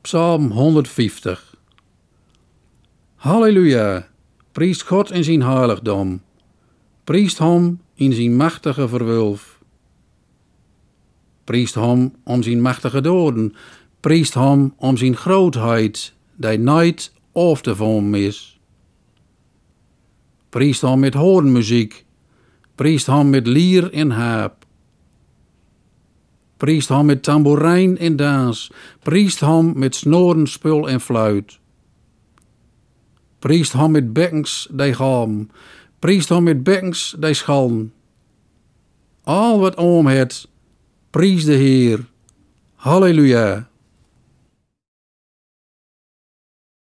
Psalm 150. Halleluja, priest God in zijn heiligdom. Priest hem in zijn machtige verwulf. Priest hem om zijn machtige doden. Priest hem om zijn grootheid, die nooit af te vormen is. Priest hem met hoornmuziek. Priest hem met lier en haap. Priest hem met tamboerijn en dans. Priest hem met snorenspul en fluit. Priest hem met bekkens die galmen. Priest hem met bekkens die schallen. Al wat oom het, pries de Heer. Halleluja.